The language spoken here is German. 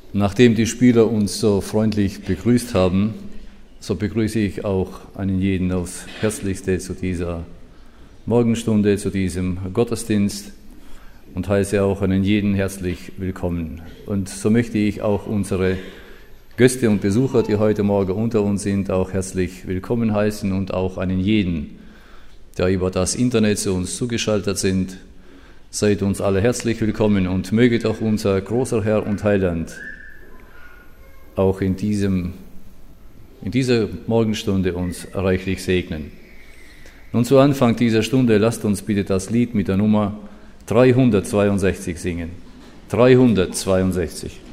Nachdem die Spieler uns so freundlich begrüßt haben, so begrüße ich auch einen jeden aufs Herzlichste zu dieser Morgenstunde, zu diesem Gottesdienst und heiße auch einen jeden herzlich willkommen. Und so möchte ich auch unsere Gäste und Besucher, die heute Morgen unter uns sind, auch herzlich willkommen heißen und auch einen jeden, der über das Internet zu uns zugeschaltet sind. Seid uns alle herzlich willkommen und möge doch unser großer Herr und Heiland auch in dieser Morgenstunde uns reichlich segnen. Nun zu Anfang dieser Stunde lasst uns bitte das Lied mit der Nummer 362 singen. 362.